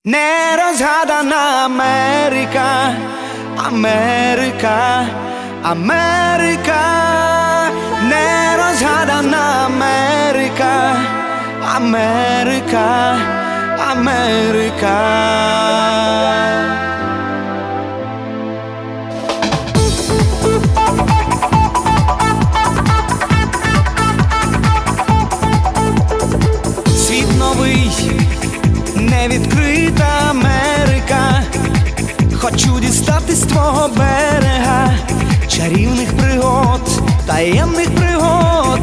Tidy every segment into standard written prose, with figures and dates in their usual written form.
Нерозгадана Америка, Америка, Америка, нерозгадана Америка, Америка, Америка. Світ новий, невідкрита Америка. Хочу дістатись з твого берега, чарівних пригод, таємних пригод.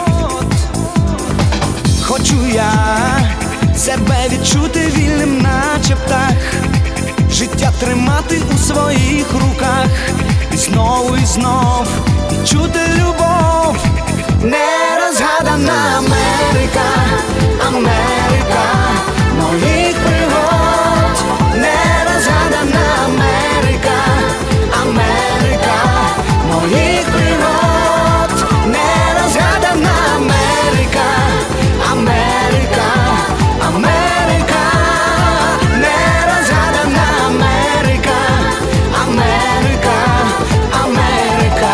Хочу я себе відчути вільним, наче птах, життя тримати у своїх руках, і знов відчути любов. Нерозгадана Америка, Америка моїх пригод. Нерозгадана Америка, Америка моїх пригод. Нерозгадана Америка, Америка, Америка. Нерозгадана Америка, Америка, Америка.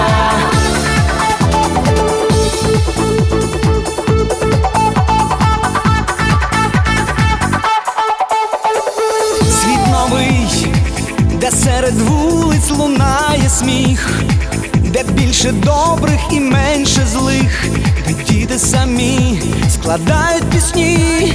Світ новий, де серед вулиць лунає сміх, де більше добрих і менше злих, де діти самі складають пісні.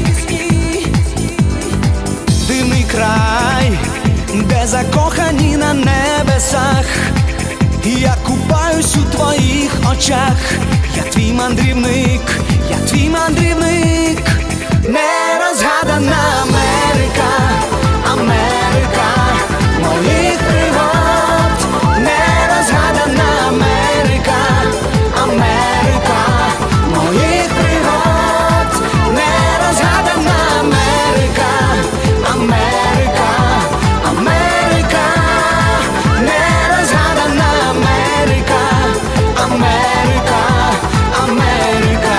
Дивний край, де закохані на небесах, я купаюсь у твоїх очах. Я твій мандрівник, я твій мандрівник. Нерозгадана Америка, Америка моїх пригод. Нерозгадана Америка, Америка моїх пригод. Нерозгадана Америка, Америка, Америка. Нерозгадана Америка, Америка, Америка.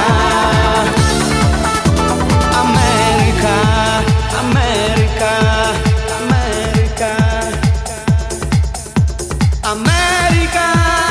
Америка, Америка, Америка, Америка.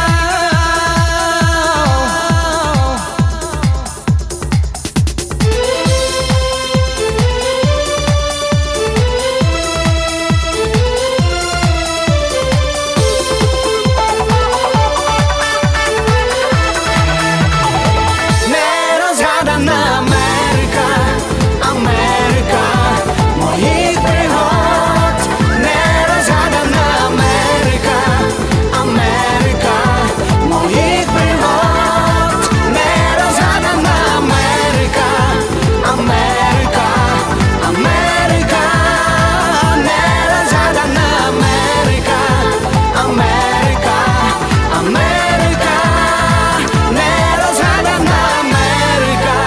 Нерозгадана Америка, Америка моїх пригод. Нерозгадана Америка, Америка моїх пригод. Нерозгадана Америка, Америка, Америка. Нерозгадана Америка, Америка, Америка. Нерозгадана Америка,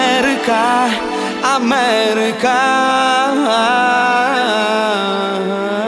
Америка, Америка.